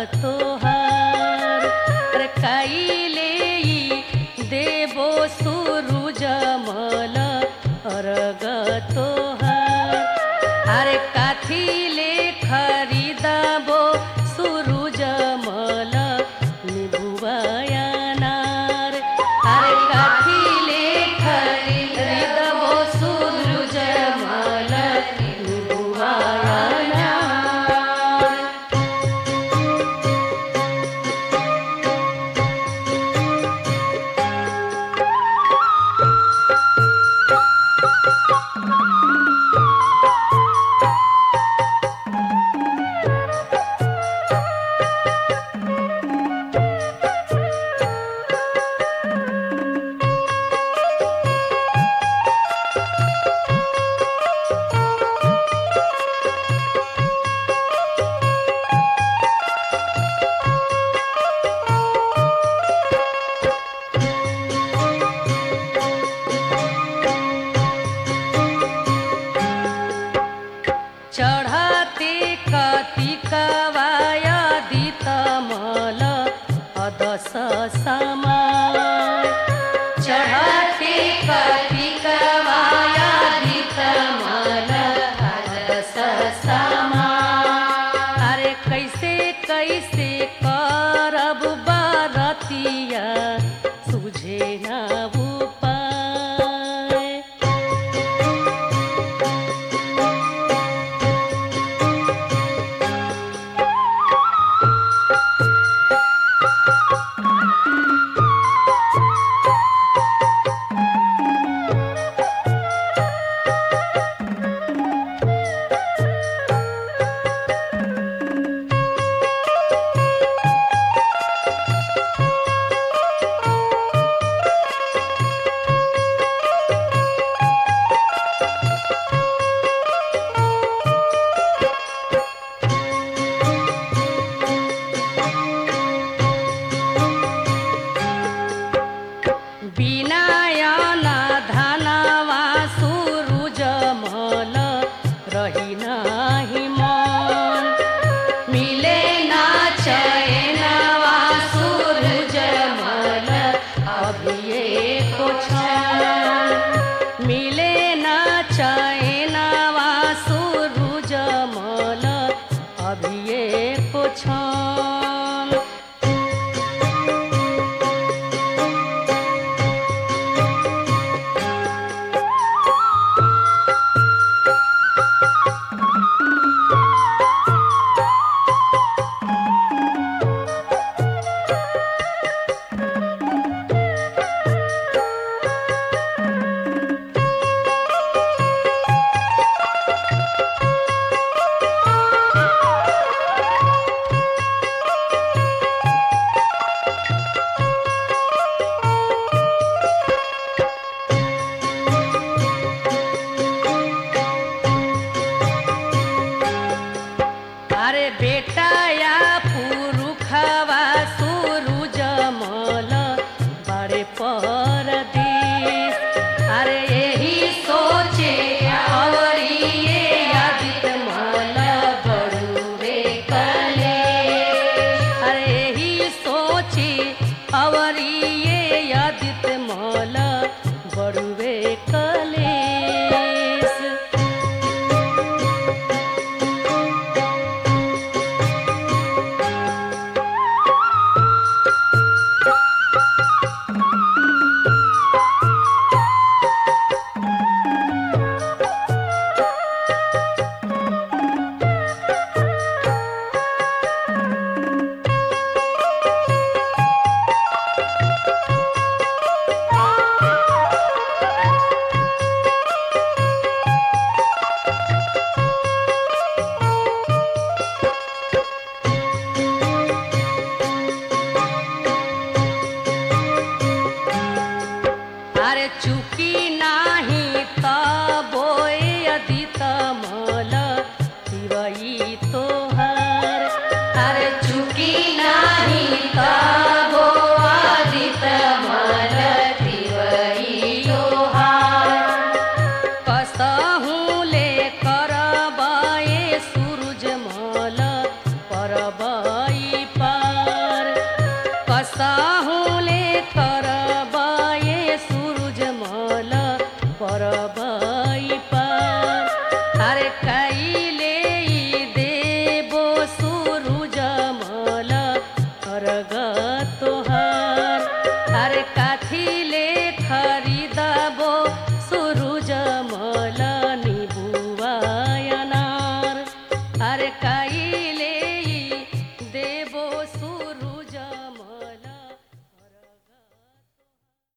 तोहार अरे कैले देवो सूरज मल अर्घ तोहार अरे काथिले खरीदबो सूरज मल निभुवयानार अरे काथिले खरीदबो सूरज मल निभुवयानार। चढ़ते कतिकवाय दितमल अदस समाय चढ़ते कतिकवाय दितमल अदस समाय अरे कैसे कैसे करब बरतिया सुझे ना उपाय। बिनायन धनवा सूरज मल रही नाही मन मिले ना चैनवा सूरज मल अभिये को क्षण मिले ना चैनवा सूरज मल अभिये को क्षण। अरे बेटा या पुरुखवा सूरज मल बड़े परदेश अरे यही सोचे अवरी ये आदित मल बड़ुए कलेश अरे यही सोचे अवरी ये आदित मल बड़ुए कलेश। अरे चुकी नाही तबोय अदित मल दिवई तो